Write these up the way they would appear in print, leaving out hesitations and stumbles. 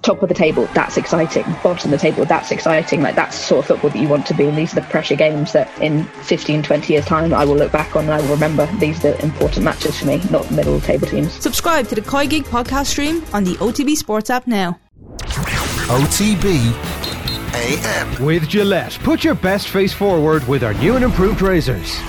top of the table, that's exciting. Bottom of the table, that's exciting. Like, that's the sort of football that you want to be. And these are the pressure games that in 15, 20 years' time I will look back on and I will remember. These are the important matches for me, not the middle of the table teams. Subscribe to the Koi Gig podcast stream on the OTB Sports app now. OTB AM. With Gillette, put your best face forward with our new and improved razors.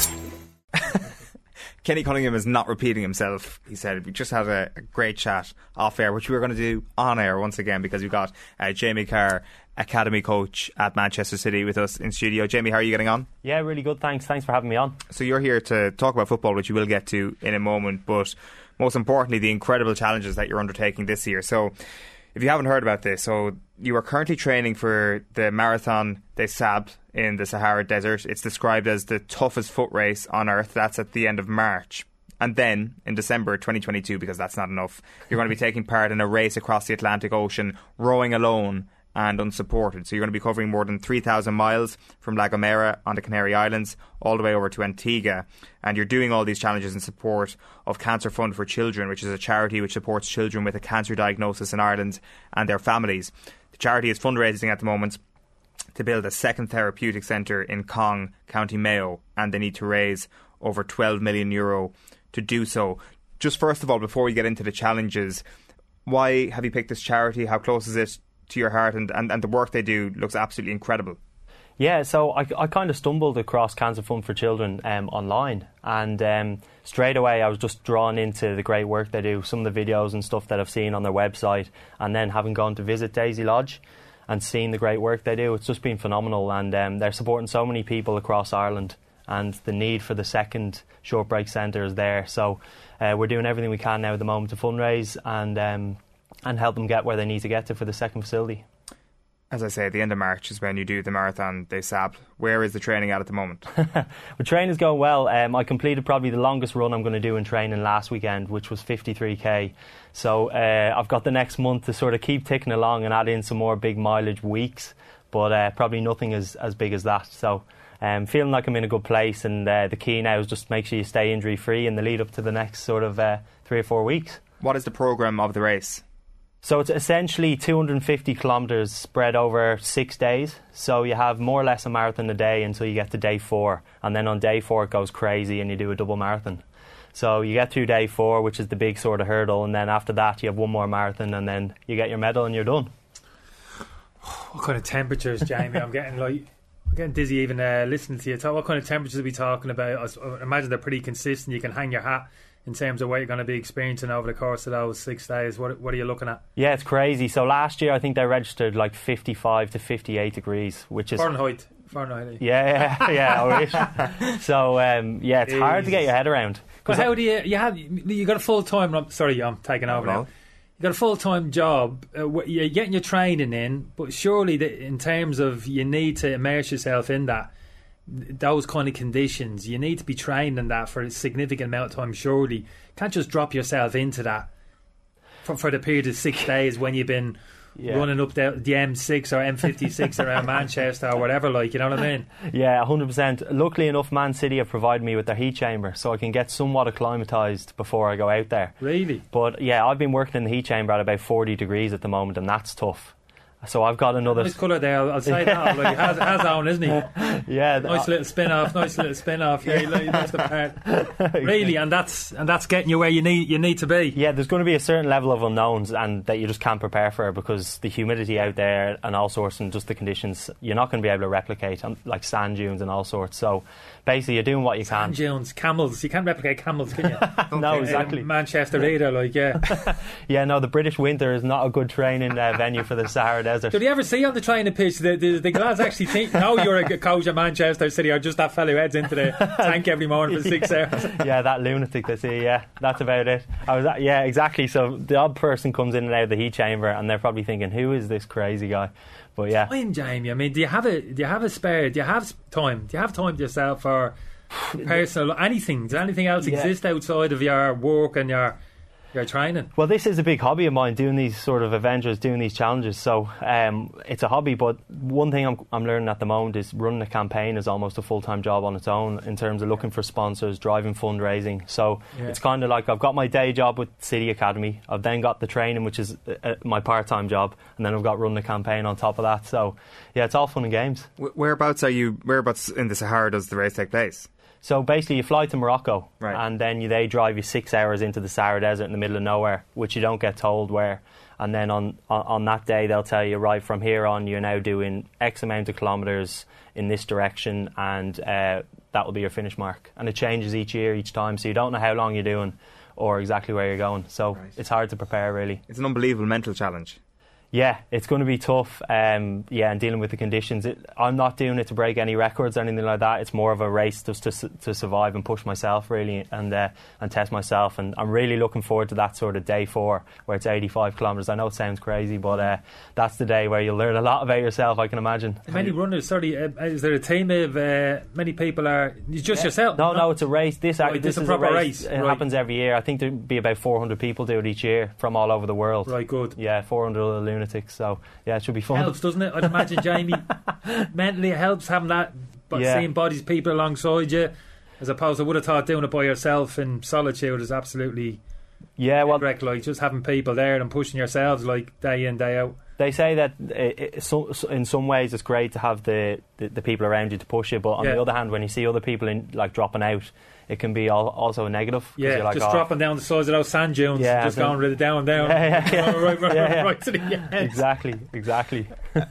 Kenny Cunningham is not repeating himself. He said we just had a great chat off air, which we were going to do on air once again, because we've got Jamie Carr, academy coach at Manchester City, with us in studio. Jamie, how are you getting on? Yeah, really good, thanks for having me on. So you're here to talk about football, which you will get to in a moment, but most importantly the incredible challenges that you're undertaking this year. So if you haven't heard about this, so you are currently training for the Marathon des Sables in the Sahara Desert. It's described as the toughest foot race on earth. That's at the end of March. And then in December 2022, because that's not enough, you're going to be taking part in a race across the Atlantic Ocean, rowing alone and unsupported. So you're going to be covering more than 3,000 miles from La Gomera on the Canary Islands all the way over to Antigua. And you're doing all these challenges in support of Cancer Fund for Children, which is a charity which supports children with a cancer diagnosis in Ireland and their families. The charity is fundraising at the moment to build a second therapeutic centre in Cong, County Mayo, and they need to raise over €12 million to do so. Just first of all, before we get into the challenges, why have you picked this charity? How close is it to your heart? And the work they do looks absolutely incredible. Yeah, so I kind of stumbled across Cancer Fund for Children online, and straight away I was just drawn into the great work they do, some of the videos and stuff that I've seen on their website, and then having gone to visit Daisy Lodge and seen the great work they do, it's just been phenomenal. And they're supporting so many people across Ireland, and the need for the second short break centre is there. So we're doing everything we can now at the moment to fundraise and help them get where they need to get to for the second facility. As I say, at the end of March is when you do the Marathon des Sables. Where is the training at the moment? The training's going well. I completed probably the longest run I'm going to do in training last weekend, which was 53k. So I've got the next month to sort of keep ticking along and add in some more big mileage weeks, but probably nothing as big as that. So feeling like I'm in a good place, and the key now is just make sure you stay injury free in the lead up to the next sort of 3 or 4 weeks. What is the programme of the race? So it's essentially 250 kilometres spread over 6 days. So you have more or less a marathon a day until you get to day 4. And then on day 4 it goes crazy and you do a double marathon. So you get through day 4, which is the big sort of hurdle. And then after that you have one more marathon and then you get your medal and you're done. What kind of temperatures, Jamie? I'm getting dizzy even listening to you. So what kind of temperatures are we talking about? I imagine they're pretty consistent. You can hang your hat in terms of what you're going to be experiencing over the course of those 6 days. What are you looking at? Yeah, it's crazy. So last year I think they registered like 55 to 58 degrees, which is Fahrenheit. Yeah, I wish. So it's hard to get your head around. Because how do you got a full time? I'm sorry, I'm taking over now. You got a full time job. You're getting your training in, but surely in terms of you need to immerse yourself in those kind of conditions, you need to be trained in that for a significant amount of time. Surely you can't just drop yourself into that for the period of 6 days when you've been running up the M6 or M56 around Manchester or whatever, you know what I mean? Yeah, 100%. Luckily enough, Man City have provided me with their heat chamber, so I can get somewhat acclimatised before I go out there. Really? But yeah, I've been working in the heat chamber at about 40 degrees at the moment, and that's tough. So I've got another... Nice colour there, I'll say that. He has on, isn't he? Yeah. Nice little spin-off. Yeah, he likes the part. Really, and that's getting you where you need to be. Yeah, there's going to be a certain level of unknowns and that you just can't prepare for, because the humidity out there and all sorts, and just the conditions, you're not going to be able to replicate, like sand dunes and all sorts. So basically you're doing what you can. Sand dunes, camels. You can't replicate camels, can you? No, exactly. Manchester either, yeah. Yeah, no, the British winter is not a good training venue for the Sahara Desert. Did you ever see on the training pitch the lads actually think, no, you're a coach at Manchester City, or just that fellow who heads into the tank every morning for 6 hours? Yeah, that lunatic they see, that's about it. Exactly. So the odd person comes in and out of the heat chamber and they're probably thinking, who is this crazy guy? But yeah. Jamie, I mean, do you have a spare, do you have time to yourself for personal anything? Does anything else exist outside of your work and your your training? Well, this is a big hobby of mine, doing these sort of adventures, doing these challenges. So it's a hobby, but one thing I'm learning at the moment is running a campaign is almost a full-time job on its own in terms of looking for sponsors, driving fundraising. So it's kind of like I've got my day job with City Academy. I've then got the training, which is my part-time job, and then I've got running a campaign on top of that. So yeah, it's all fun and games. Whereabouts in the Sahara does the race take place? So basically you fly to Morocco, right, and then they drive you 6 hours into the Sahara Desert in the middle of nowhere, which you don't get told where. And then on that day they'll tell you, right, from here on you're now doing X amount of kilometres in this direction, and that will be your finish mark. And it changes each year, each time, so you don't know how long you're doing or exactly where you're going. So it's hard to prepare, really. It's an unbelievable mental challenge. Yeah, it's going to be tough. And dealing with the conditions. I'm not doing it to break any records or anything like that. It's more of a race just to survive and push myself, really, and test myself. And I'm really looking forward to that sort of day 4 where it's 85 kilometres. I know it sounds crazy, but that's the day where you'll learn a lot about yourself, I can imagine. Many runners, is there a team of many people? It's just yourself? No, it's a race. This is a proper race. It happens every year. I think there'll be about 400 people do it each year from all over the world. Right, good. Yeah, 400 other lunatics. So yeah, it should be fun. Helps, doesn't it? I'd imagine, Jamie. Mentally, it helps having that, seeing bodies, people alongside you, as opposed to, I would have thought doing it by yourself in solitude is absolutely correct. Like just having people there and pushing yourselves like day in, day out. They say that in some ways it's great to have the people around you to push you, but on the other hand, when you see other people dropping out, it can be also a negative. Yeah, you're like, just dropping down the sides of those sand dunes, just going really down. Right to the end. Exactly.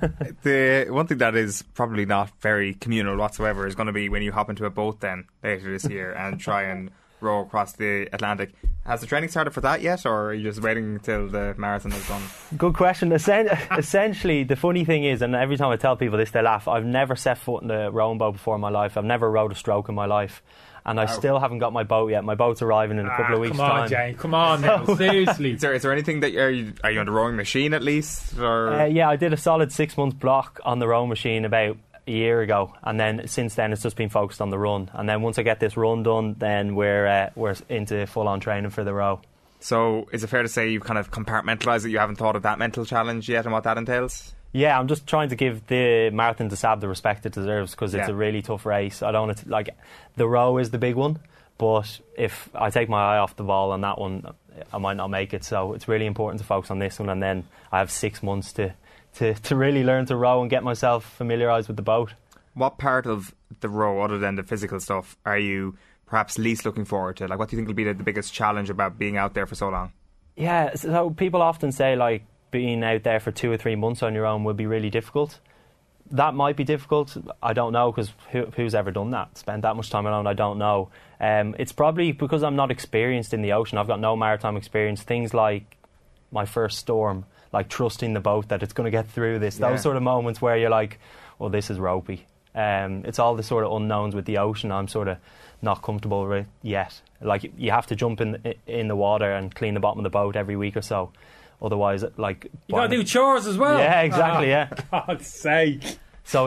The one thing that is probably not very communal whatsoever is going to be when you hop into a boat then later this year and try and row across the Atlantic. Has the training started for that yet, or are you just waiting until the marathon is done? Good question. Essentially, the funny thing is, and every time I tell people this, they laugh, I've never set foot in a rowing boat before in my life. I've never rowed a stroke in my life. And I still haven't got my boat yet. My boat's arriving in a couple of weeks' time. Come on, Jane. Come on now. Seriously. Is there anything that... Are you on the rowing machine at least? Or? Yeah, I did a solid 6 month block on the rowing machine about a year ago. And then since then, it's just been focused on the run. And then once I get this run done, then we're into full-on training for the row. So is it fair to say you've kind of compartmentalised it? You haven't thought of that mental challenge yet and what that entails? Yeah, I'm just trying to give the Marathon des Sables the respect it deserves, because it's a really tough race. I don't want to, the row is the big one, but if I take my eye off the ball on that one, I might not make it. So it's really important to focus on this one, and then I have 6 months to really learn to row and get myself familiarised with the boat. What part of the row, other than the physical stuff, are you perhaps least looking forward to? What do you think will be the biggest challenge about being out there for so long? Yeah, so people often say being out there for 2 or 3 months on your own will be really difficult. That might be difficult. I don't know, because who's ever done that? Spent that much time alone? I don't know. It's probably because I'm not experienced in the ocean. I've got no maritime experience. Things like my first storm, like trusting the boat that it's going to get through this. Those sort of moments where you're like, well, this is ropey. It's all the sort of unknowns with the ocean I'm sort of not comfortable with yet. You have to jump in the water and clean the bottom of the boat every week or so. Otherwise, you got to do chores as well. Yeah, exactly. Yeah. God's sake. So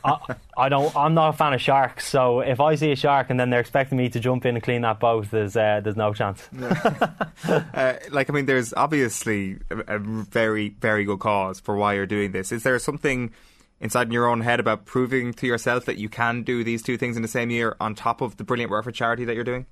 I'm not a fan of sharks. So if I see a shark and then they're expecting me to jump in and clean that boat, there's no chance. There's obviously a very, very good cause for why you're doing this. Is there something inside in your own head about proving to yourself that you can do these two things in the same year on top of the brilliant work for charity that you're doing?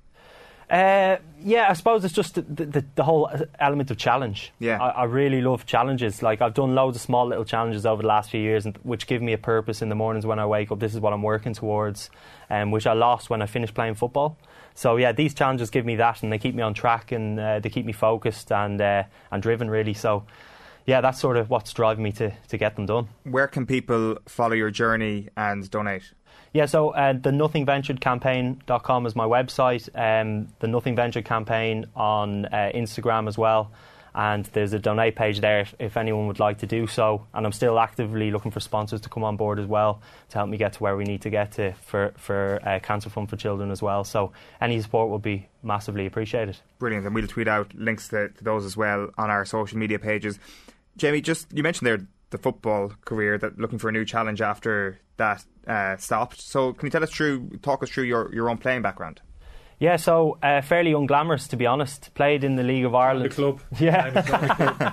I suppose it's just the whole element of challenge. Yeah, I really love challenges. I've done loads of small little challenges over the last few years, which give me a purpose in the mornings when I wake up. This is what I'm working towards, which I lost when I finished playing football. So yeah, these challenges give me that, and they keep me on track, and they keep me focused and driven, really. So yeah, that's sort of what's driving me to get them done. Where can people follow your journey and donate? Yeah, so the nothingventuredcampaign.com is my website. The Nothing Ventured Campaign on Instagram as well. And there's a donate page there if anyone would like to do so. And I'm still actively looking for sponsors to come on board as well to help me get to where we need to get to for Cancer Fund for Children as well. So any support will be massively appreciated. Brilliant. And we'll tweet out links to those as well on our social media pages. Jamie, you mentioned there the football career, that looking for a new challenge after that stopped. So can you talk us through your own playing background? Yeah, so fairly unglamorous, to be honest. Played in the League of Ireland. The club. Yeah.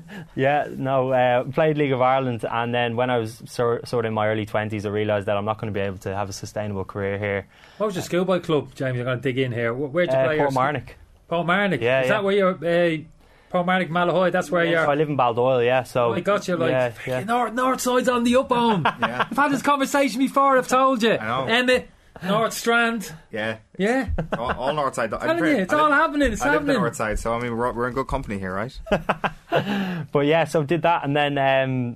Played League of Ireland, and then when I was sort of in my early 20s, I realised that I'm not going to be able to have a sustainable career here. What was your schoolboy club, Jamie? I'm going to dig in here. Where'd you play? Portmarnock. Portmarnock. Yeah, Is that where you're... Portmarnock, Malahide, that's where you're... So I live in Baldoyle, yeah. So I got you, yeah. North side's on the up home. Yeah. I've had this conversation before, I've told you. I know. Emmett, North Strand. Yeah. Yeah. All north side. Telling you, it's all happening. It's I live happening. the north side, so I mean we're in good company here, right? But yeah, so did that, and then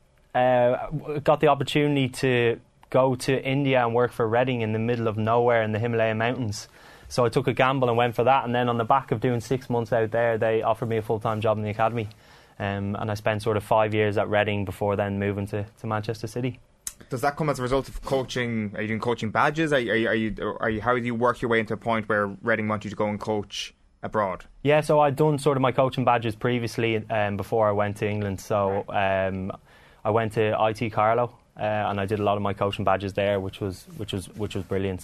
got the opportunity to go to India and work for Reading in the middle of nowhere in the Himalayan mountains. So I took a gamble and went for that, and then on the back of doing 6 months out there, they offered me a full-time job in the academy, and I spent sort of 5 years at Reading before then moving to Manchester City. Does that come as a result of coaching? Are you doing coaching badges? Are you how do you work your way into a point where Reading want you to go and coach abroad? Yeah, so I'd done sort of my coaching badges previously before I went to England. So I went to IT Carlow and I did a lot of my coaching badges there, which was brilliant.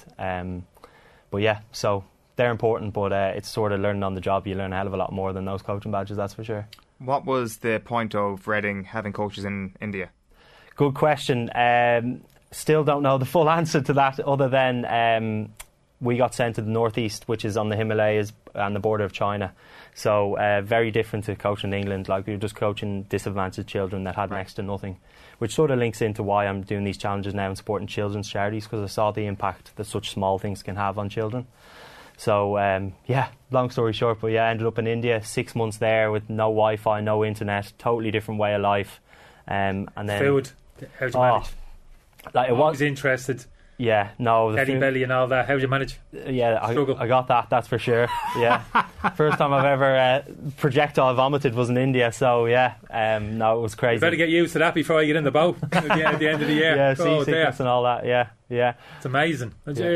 But yeah, so they're important, but it's sort of learning on the job. You learn a hell of a lot more than those coaching badges, that's for sure. What was the point of Reading having coaches in India? Good question. Still don't know the full answer to that, other than we got sent to the northeast, which is on the Himalayas and the border of China. So very different to coaching in England. Like, we were just coaching disadvantaged children that had next to nothing, which sort of links into why I'm doing these challenges now and supporting children's charities, because I saw the impact that such small things can have on children. So yeah, long story short, but yeah, I ended up in India, 6 months there with no Wi-Fi, no internet, totally different way of life. And then food, how'd you manage? Like, it was interested. Yeah, no. Teddy belly and all that. How'd you manage? Yeah, I got that. That's for sure. Yeah, first time I've ever projectile vomited was in India. So yeah, no, it was crazy. You better get used to that before you get in the boat at the end of the year. Yeah, seasickness and all that. Yeah. It's amazing.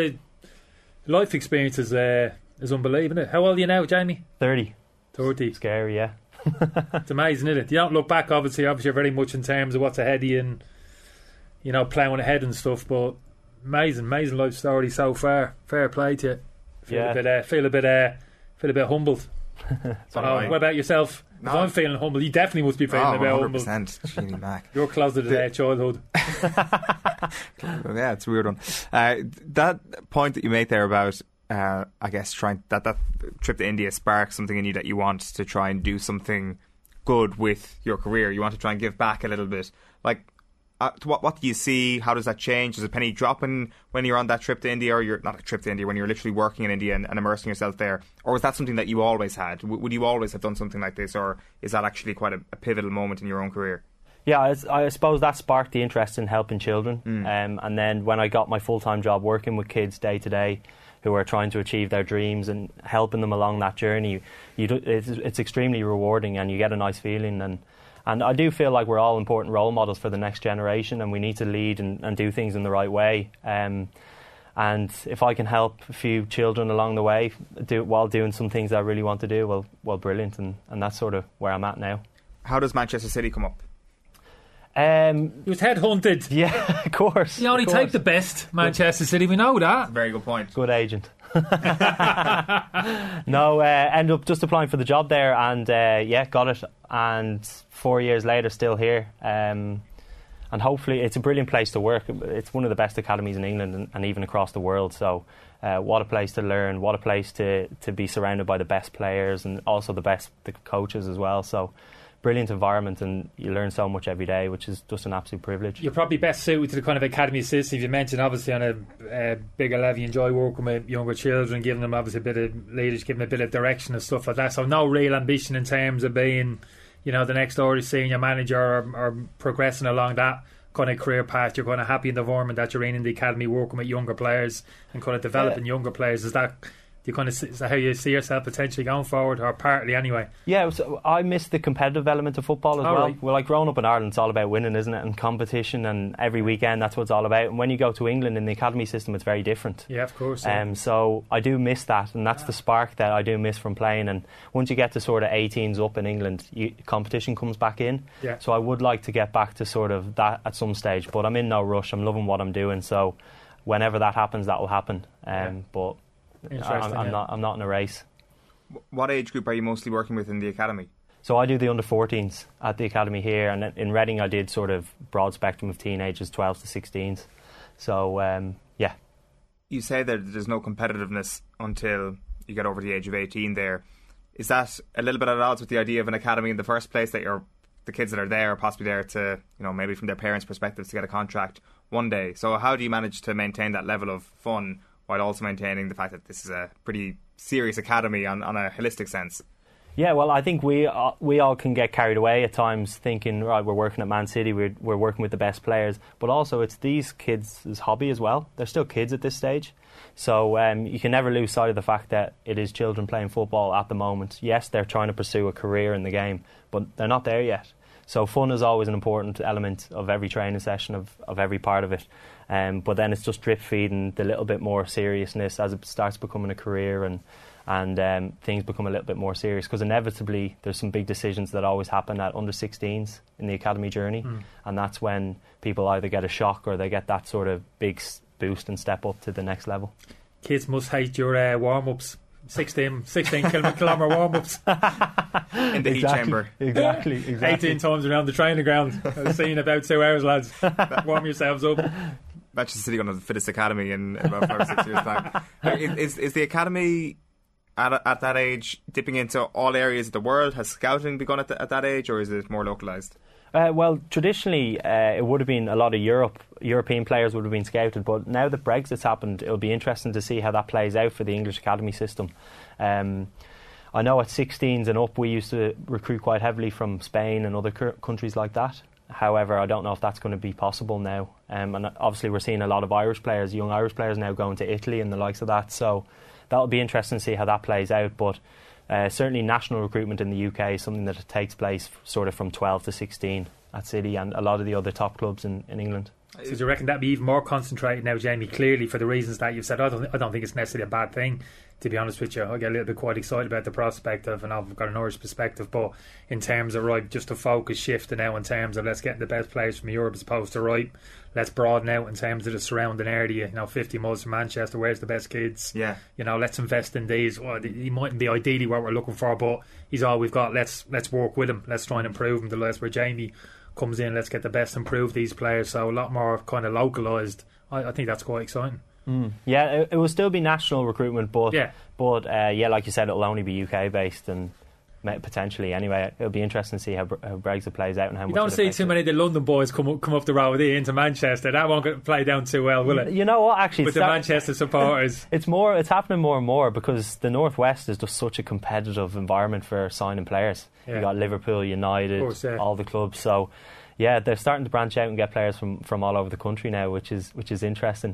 Life experience is unbelievable. Isn't it? How old are you now, Jamie? 30. Scary, yeah. It's amazing, isn't it? You don't look back, obviously you're very much in terms of what's ahead of you and, you know, ploughing ahead and stuff, but amazing life story so far. Fair play to you. Feel a bit humbled. What about yourself? No. If I'm feeling humble, you definitely must be feeling a bit humble. 100%. Mac. Your closeted childhood. Yeah, it's a weird one. That point that you made there about, I guess, trying that trip to India sparks something in you that you want to try and do something good with your career. You want to try and give back a little bit. Like, what do you see? How does that change? Does a penny dropping when you're on that trip to India, or you're not a trip to India, when you're literally working in India and immersing yourself there? Or is that something that you always had? Would you always have done something like this, or is that actually quite a pivotal moment in your own career? Yeah, I suppose that sparked the interest in helping children. And then when I got my full-time job working with kids day to day who are trying to achieve their dreams and helping them along that journey, it's extremely rewarding, and you get a nice feeling. And I do feel like we're all important role models for the next generation, and we need to lead and do things in the right way. And if I can help a few children along the way while doing some things that I really want to do, well, brilliant. And that's sort of where I'm at now. How does Manchester City come up? He was headhunted. Yeah, of course. You only take the best, Manchester City. We know that. Very good point. Good agent. No, ended up just applying for the job there, and got it. And 4 years later, still here. And hopefully, it's a brilliant place to work. It's one of the best academies in England and even across the world. So, what a place to learn! What a place to be surrounded by the best players and also the coaches as well. So, brilliant environment, and you learn so much every day, which is just an absolute privilege. You're probably best suited to the kind of academy system you mentioned. Obviously, on a bigger level, you enjoy working with younger children, giving them obviously a bit of leadership, giving them a bit of direction and stuff like that. So no real ambition in terms of being, you know, the next already senior manager or progressing along that kind of career path. You're kind of happy in the environment that you're in the academy, working with younger players and kind of developing younger players. Is that how you see yourself potentially going forward, or partly anyway? Yeah, so I miss the competitive element of football as well. Right. Well, like, growing up in Ireland, it's all about winning, isn't it? And competition, and every weekend that's what it's all about. And when you go to England in the academy system, it's very different. Yeah, of course. Yeah. So I do miss that, and that's the spark that I do miss from playing. And once you get to sort of 18s up in England, competition comes back in. Yeah. So I would like to get back to sort of that at some stage, but I'm in no rush. I'm loving what I'm doing, so whenever that happens, that will happen. But Interesting. I'm not in a race. What age group are you mostly working with in the academy? So I do the under-14s at the academy here, and in Reading I did sort of broad spectrum of teenagers, 12s to 16s. So, yeah. You say that there's no competitiveness until you get over the age of 18 there. Is that a little bit at odds with the idea of an academy in the first place, that the kids that are there are possibly there to, maybe from their parents' perspectives, to get a contract one day? So how do you manage to maintain that level of fun while also maintaining the fact that this is a pretty serious academy on a holistic sense? Yeah, well, I think we all can get carried away at times thinking, right, we're working at Man City, we're working with the best players, but also it's these kids' hobby as well. They're still kids at this stage. So you can never lose sight of the fact that it is children playing football at the moment. Yes, they're trying to pursue a career in the game, but they're not there yet. So fun is always an important element of every training session, of every part of it. But then it's just drip feeding the little bit more seriousness as it starts becoming a career and things become a little bit more serious, because inevitably there's some big decisions that always happen at under 16s in the academy journey, and that's when people either get a shock or they get that sort of big boost and step up to the next level. Kids must hate your warm-ups. 16 kilometre warm-ups in the heat chamber. Exactly 18 times around the training ground. I've seen about 2 hours, lads. Warm yourselves up. Manchester City going to the fittest academy in about 5 or 6 years' time. Is the academy at that age dipping into all areas of the world? Has scouting begun at that age, or is it more localised? Well, traditionally it would have been a lot of European players would have been scouted, but now that Brexit's happened, it'll be interesting to see how that plays out for the English academy system. I know at 16s and up we used to recruit quite heavily from Spain and other countries like that. However, I don't know if that's going to be possible now. And obviously we're seeing a lot of Irish players, young Irish players now going to Italy and the likes of that, so that'll be interesting to see how that plays out. But certainly national recruitment in the UK is something that takes place sort of from 12 to 16 at City and a lot of the other top clubs in England. So do you reckon that'd be even more concentrated now, Jamie? Clearly, for the reasons that you've said, I don't think it's necessarily a bad thing, to be honest with you. I get a little bit quite excited about the prospect of, and I've got an Irish perspective, but in terms of, right, just a focus shift now in terms of let's get the best players from Europe, as opposed to, right, let's broaden out in terms of the surrounding area, 50 miles from Manchester, where's the best kids? Yeah. Let's invest in these. Well, he mightn't be ideally what we're looking for, but he's all we've got. Let's work with him. Let's try and improve him. The less where Jamie comes in, let's get the best, improve these players. So a lot more kind of localised. I think that's quite exciting. Yeah, it will still be national recruitment, but yeah, like you said, it'll only be UK based and potentially anyway. It'll be interesting to see how Brexit plays out and how you much don't see too many of the London boys come up the road into Manchester. That won't play down too well, will it? You know what, actually, with the Manchester supporters, it's happening more and more, because the Northwest is just such a competitive environment for signing players. You got Liverpool, United, course, all the clubs. So yeah, they're starting to branch out and get players from all over the country now, which is interesting.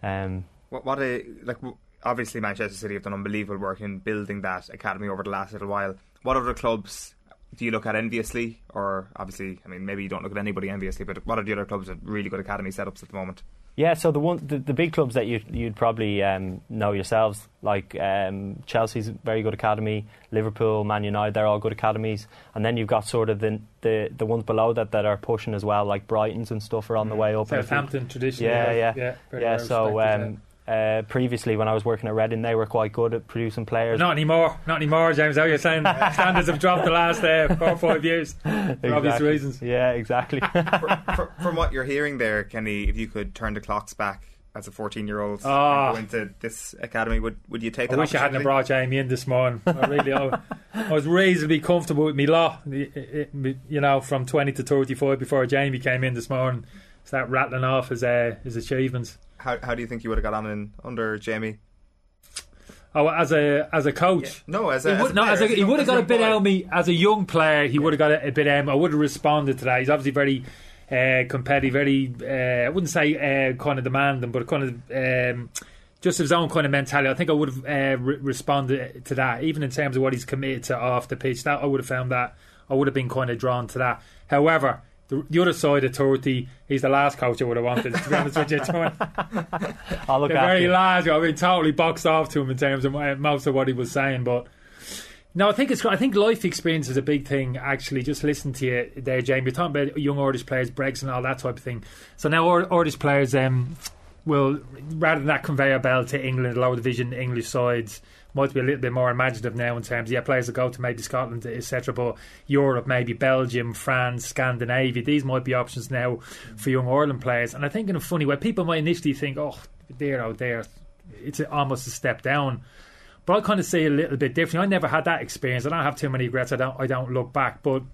Obviously Manchester City have done unbelievable work in building that academy over the last little while. What other clubs do you look at enviously? Or obviously, I mean, maybe you don't look at anybody enviously, but what are the other clubs with really good academy setups at the moment? Yeah, so the big clubs that you'd probably know yourselves, like Chelsea's a very good academy, Liverpool, Man United, they're all good academies, and then you've got sort of the ones below that are pushing as well, like Brighton's and stuff are on the way up. Southampton traditionally. Yeah. So previously when I was working at Reading, they were quite good at producing players. Not anymore, James. How you're saying standards have dropped the last 4 or 5 years for obvious reasons. Yeah, exactly. From what you're hearing there, Kenny, if you could turn the clocks back as a 14-year-old and go into this academy, would you take that? I wish I hadn't brought Jamie in this morning. I was reasonably comfortable with me law, from 20 to 35 before Jamie came in this morning. Start rattling off his achievements. How do you think you would have got on under Jamie? Oh, as a coach? Yeah. He would have got a bit out of me as a young player. He would have got a bit out of me. I would have responded to that. He's obviously very competitive, very I wouldn't say kind of demanding, but kind of just his own kind of mentality. I think I would have responded to that, even in terms of what he's committed to off the pitch. That I would have found that I would have been kind of drawn to that. However, the other side of 30, he's the last coach I would have wanted, to be honest with you. I'll look the very last, I've been totally boxed off to him in terms of most of what he was saying. But no, I think life experience is a big thing, actually. Just listen to you there, Jamie. You're talking about young Irish players, Brexit and all that type of thing. So now Irish players, will, rather than that conveyor belt to England, lower division English sides, might be a little bit more imaginative now in terms of players that go to maybe Scotland, etc. But Europe, maybe Belgium, France, Scandinavia, these might be options now for young Ireland players. And I think in a funny way, people might initially think, oh there, it's almost a step down. But I kind of see it a little bit differently. I never had that experience. I don't have too many regrets. I don't look back, but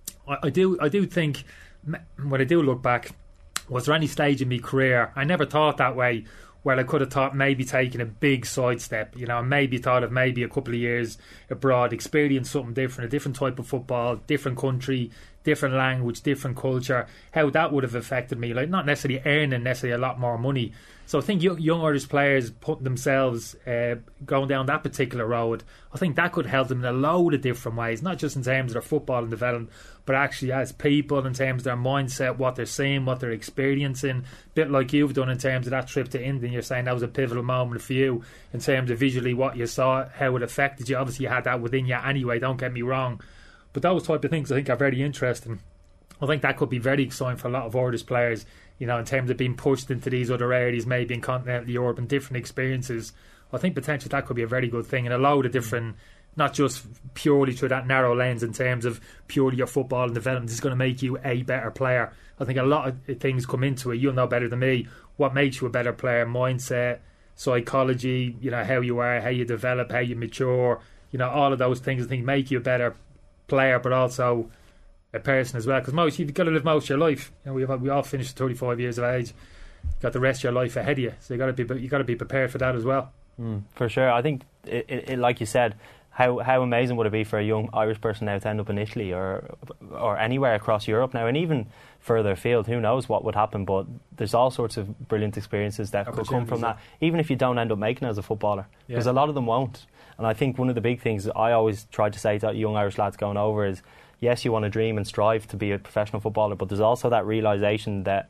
I do think when I do look back, was there any stage in my career I never thought that way, where I could have thought maybe taking a big sidestep, maybe thought of maybe a couple of years abroad, experience something different, a different type of football, different country, different language, different culture, how that would have affected me, like not necessarily earning necessarily a lot more money. So I think young Irish players putting themselves going down that particular road, I think that could help them in a load of different ways, not just in terms of their football and development, but actually as people, in terms of their mindset, what they're seeing, what they're experiencing. A bit like you've done in terms of that trip to India, you're saying that was a pivotal moment for you in terms of visually what you saw, how it affected you. Obviously you had that within you anyway, don't get me wrong, but those type of things I think are very interesting. I think that could be very exciting for a lot of Irish players, in terms of being pushed into these other areas, maybe in continental Europe and different experiences. I think potentially that could be a very good thing, and a load of different, not just purely through that narrow lens in terms of purely your football and development is going to make you a better player. I think a lot of things come into it. You'll know better than me what makes you a better player: mindset, psychology, how you are, how you develop, how you mature, all of those things I think make you a better player, but also a person as well, because you've got to live most of your life. We all finish at 35 years of age. You've got the rest of your life ahead of you, so you got to be prepared for that as well. For sure. I think it like you said, how amazing would it be for a young Irish person now to end up in Italy or anywhere across Europe now, and even further afield. Who knows what would happen? But there's all sorts of brilliant experiences that could come from that, even if you don't end up making it as a footballer, because a lot of them won't. And I think one of the big things I always try to say to young Irish lads going over is, yes, you want to dream and strive to be a professional footballer, but there's also that realisation that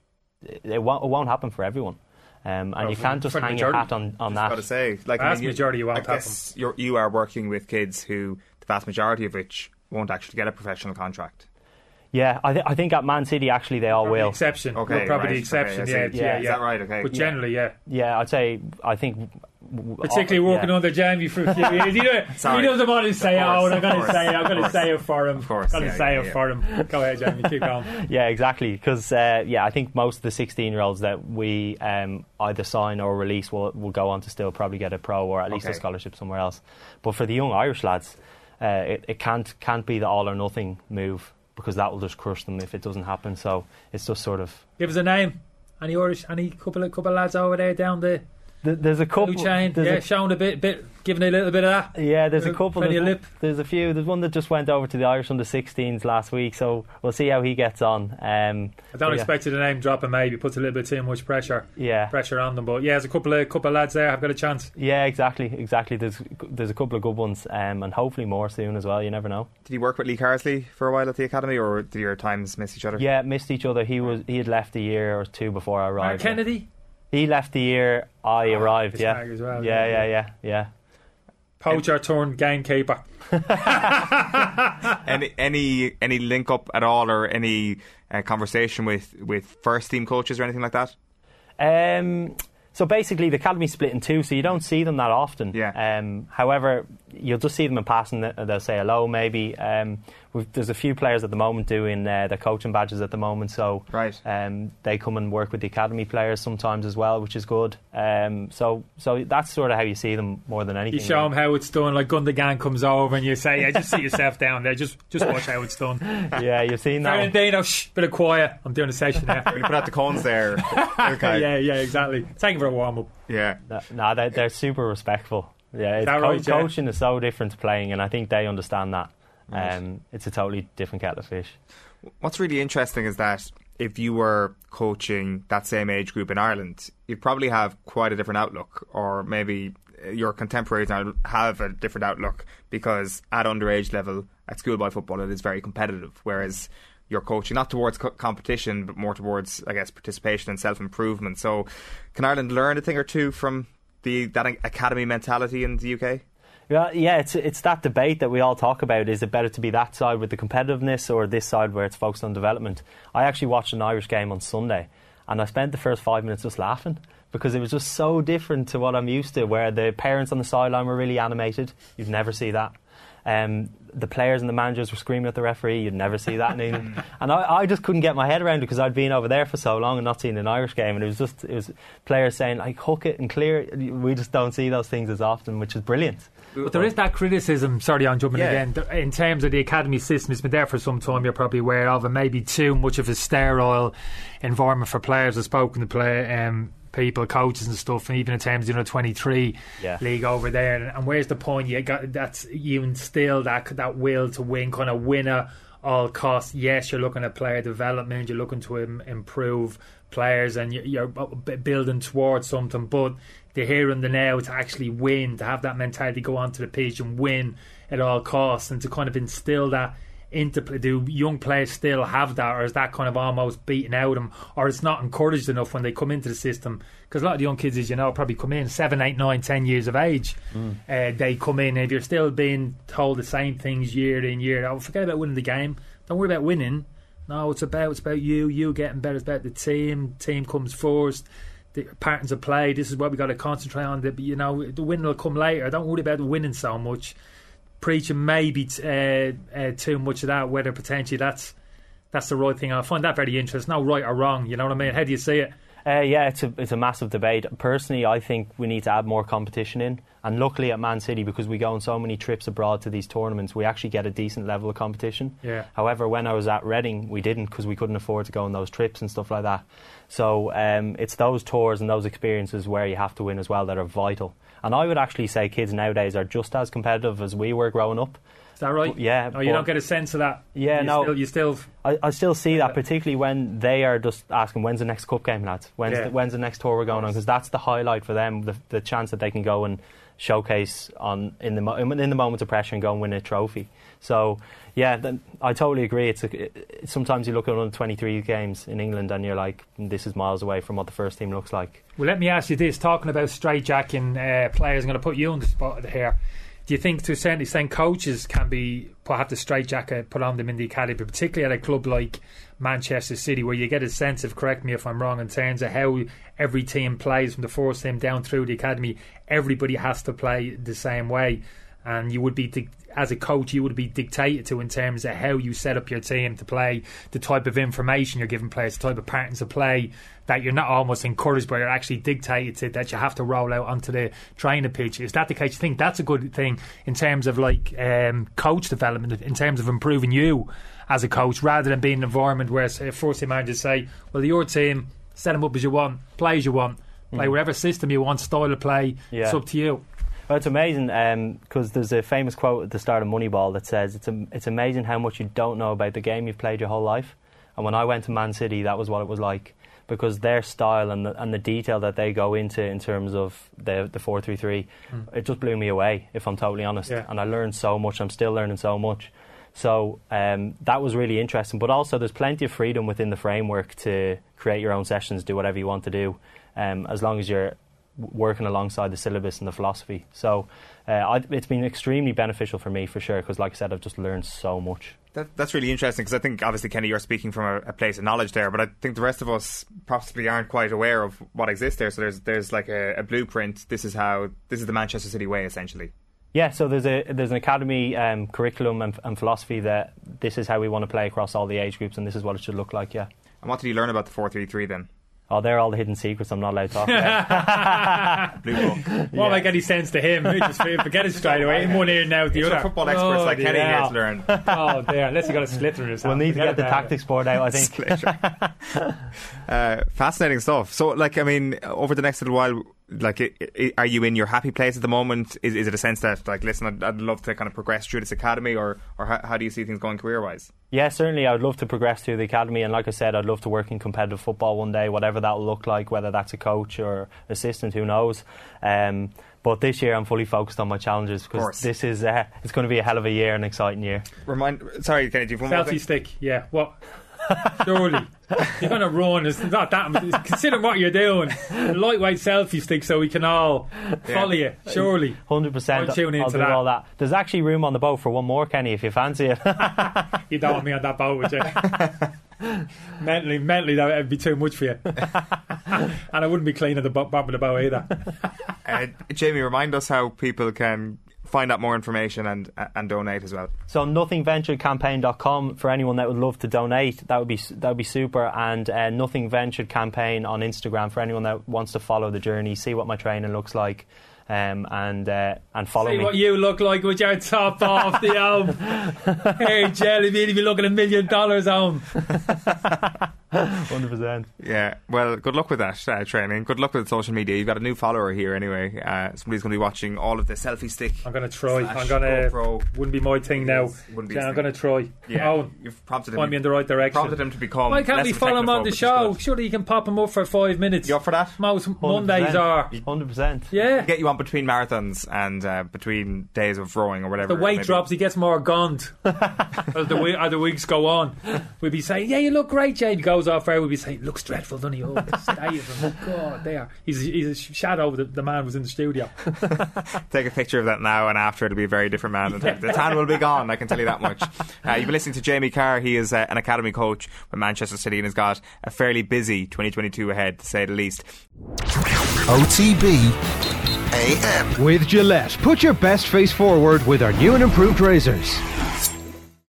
it won't happen for everyone. And you can't just hang your hat on that. I've got to say, the vast majority won't happen. You are working with kids who, the vast majority of which, won't actually get a professional contract. Yeah, I think at Man City actually they all will. Exception. Okay, probably the exception. Okay, yeah. Is that right? Okay. But generally, yeah, I think. Particularly working under Jamie for a few years. He doesn't want to say, I'm going to say it for him. Of course. I'm going to say it for him. Go ahead, Jamie, keep going. Yeah, exactly. Because, I think most of the 16-year-olds that we either sign or release will go on to still probably get a pro or at least a scholarship somewhere else. But for the young Irish lads, it can't be the all or nothing move, because that will just crush them if it doesn't happen. So it's just sort of... Give us a name. Any Irish, any couple of lads over there down the... There's a couple. Showing a bit, giving a little bit of that. Yeah, there's a couple. There's a few. There's one that just went over to the Irish under-16s last week, so we'll see how he gets on. I don't expect you to name drop, and maybe puts a little bit too much pressure on them. But there's a couple of lads there have got a chance. Yeah, exactly. There's a couple of good ones, and hopefully more soon as well. You never know. Did you work with Lee Carsley for a while at the academy, or did your times miss each other? Yeah, missed each other. He had left a year or two before I arrived. Mark Kennedy. He left the year I arrived. Yeah. As well, yeah. Poacher turned gamekeeper. Any link up at all, or any conversation with first team coaches or anything like that? So basically the academy's split in two, so you don't see them that often. However, you'll just see them in passing. They'll say hello maybe. There's a few players at the moment doing their coaching badges at the moment, so they come and work with the academy players sometimes as well, which is good. So that's sort of how you see them more than anything. You show them how it's done, like Gundogan comes over and you say, just sit yourself down there, just watch how it's done. Yeah, you've seen that. Bit of quiet, I'm doing a session there. You put out the cones there. Okay. Yeah, exactly. Take it for a warm up. Yeah. No, they're super respectful. Yeah, coaching is so different to playing, and I think they understand that. It's a totally different kettle of fish. What's really interesting is that if you were coaching that same age group in Ireland, you'd probably have quite a different outlook, or maybe your contemporaries now have a different outlook, because at underage level at schoolboy football it is very competitive, whereas you're coaching not towards competition but more towards, I guess, participation and self-improvement. So can Ireland learn a thing or two from that academy mentality in the UK? Yeah, it's that debate that we all talk about. Is it better to be that side with the competitiveness, or this side where it's focused on development? I actually watched an Irish game on Sunday, and I spent the first 5 minutes just laughing because it was just so different to what I'm used to, where the parents on the sideline were really animated. You'd never see that. The players and the managers were screaming at the referee. You'd never see that in England. And I just couldn't get my head around it because I'd been over there for so long and not seen an Irish game, and it was players saying like hook it and clear it. We just don't see those things as often, which is brilliant. But there is that criticism, sorry I'm jumping again, in terms of the academy system. It's been there for some time, you're probably aware of, and maybe too much of a sterile environment for players. I've spoken to people, coaches and stuff, and even in terms of 23 league over there, and where's the point? You instill that will to win, kind of win at all costs. Yes, you're looking at player development, you're looking to improve players, and you're building towards something, but the here and the now, to actually win, to have that mentality, go onto the pitch and win at all costs, and to kind of instill that into play. Do young players still have that, or is that kind of almost beaten out of them, or it's not encouraged enough when they come into the system? Because a lot of the young kids, as you know, probably come in 7, 8, 9, 10 years of age. They come in, and if you're still being told the same things year in, year out, forget about winning the game, don't worry about winning. No, it's about you getting better. It's about the team comes first, the patterns of play, this is what we got to concentrate on. The win will come later. Don't worry about the winning so much. Preaching maybe too much of that, whether potentially that's the right thing. I find that very interesting. No right or wrong, you know what I mean? How do you see it? It's a massive debate. Personally, I think we need to add more competition in, and luckily at Man City, because we go on so many trips abroad to these tournaments, we actually get a decent level of competition. However, when I was at Reading, we didn't, because we couldn't afford to go on those trips and stuff like that. So it's those tours and those experiences where you have to win as well that are vital. And I would actually say kids nowadays are just as competitive as we were growing up. Is that right? Yeah. Oh, you don't get a sense of that? Yeah, I still see that, particularly when they are just asking, when's the next cup game, lads? When's the next tour we're going on? Because that's the highlight for them, the chance that they can go and showcase in the moments of pressure and go and win a trophy. So, I totally agree. Sometimes you look at under 23 games in England and you're like, this is miles away from what the first team looks like. Well, let me ask you this. Talking about straitjacking players, I'm going to put you on the spot here. Do you think to a certain extent coaches can have the straitjacket put on them in the academy, particularly at a club like Manchester City, where you get a sense of, correct me if I'm wrong, in terms of how every team plays from the first team down through the academy? Everybody has to play the same way, and you would be, as a coach, you would be dictated to in terms of how you set up your team to play, the type of information you're giving players, the type of patterns of play that you're not almost encouraged, but you're actually dictated to, that you have to roll out onto the training pitch. Is that the case? You think that's a good thing in terms of coach development, in terms of improving you as a coach, rather than being an environment where first team managers say, well, your team, set them up as you want, play as you want, play whatever system you want, style of play, it's up to you. Well, it's amazing because there's a famous quote at the start of Moneyball that says it's amazing how much you don't know about the game you've played your whole life. And when I went to Man City, that was what it was like, because their style and the detail that they go into in terms of the 4-3-3, it just blew me away, if I'm totally honest. And I learned so much. I'm still learning so much. So that was really interesting. But also there's plenty of freedom within the framework to create your own sessions, do whatever you want to do, as long as you're working alongside the syllabus and the philosophy. So it's been extremely beneficial for me, for sure, because like I said, I've just learned so much. That's really interesting, because I think obviously, Kenny, you're speaking from a place of knowledge there, but I think the rest of us possibly aren't quite aware of what exists there. So there's like a blueprint. This is the Manchester City way, essentially. Yeah, so there's an academy curriculum and philosophy that this is how we want to play across all the age groups, and this is what it should look like. And what did you learn about the 4-3-3 then? Oh, they're all the hidden secrets I'm not allowed to talk about. Blue book. Won't make any sense to him. He just forget it straight away. In one ear and out the other. Football experts like Kenny here to learn. Oh, there. Unless you got a slitter in his hand. We'll need to get the tactics board out, I think. Fascinating stuff. So, over the next little while, are you in your happy place at the moment? Is it a sense that, listen, I'd love to kind of progress through this academy, or how do you see things going career-wise? Yeah, certainly I would love to progress through the academy, and like I said, I'd love to work in competitive football one day, whatever that will look like, whether that's a coach or assistant, who knows. But this year I'm fully focused on my challenges, because this is it's going to be a hell of a year, an exciting year. Sorry, Kenny, do you have one more thing? Selfie stick, yeah. What? Surely you're going to run. It's not that. Consider what you're doing. A lightweight selfie stick, so we can all follow you. Surely, 100%. I'll do all that. There's actually room on the boat for one more, Kenny, if you fancy it. You don't want me on that boat, would you? Mentally, that would be too much for you. And I wouldn't be cleaning the bottom of the bow either. Jamie, remind us how people can find out more information and donate as well. So nothingventuredcampaign.com for anyone that would love to donate. That would be super. And Nothing Ventured Campaign on Instagram for anyone that wants to follow the journey, see what my training looks like. And follow me. See what you look like with your top off the home. Hey, Jelly Bean, if you're looking $1 million home. 100%. Yeah, well, good luck with that training. Good luck with social media. You've got a new follower here anyway. Somebody's going to be watching all of the selfie stick. I'm going to try. Wouldn't be my thing now. I'm going to try. Yeah, you've prompted him. Point me in the right direction. Prompted him to become. Why can't we follow him on the show? Surely you can pop him up for 5 minutes. You up for that? Most Mondays are 100%. Yeah. Get you on between marathons and between days of rowing or whatever. The weight drops, he gets more gaunt as the weeks go on. We'd be saying, yeah, you look great, Jade. He goes off air, we'd be saying, looks dreadful, doesn't he? Oh, the state of him. Oh, God, there. He's a shadow of the man who was in the studio. Take a picture of that now, and after it'll be a very different man. The tan will be gone, I can tell you that much. You've been listening to Jamie Carr. He is an academy coach with Manchester City and has got a fairly busy 2022 ahead, to say the least. OTB AM. With Gillette, put your best face forward with our new and improved razors.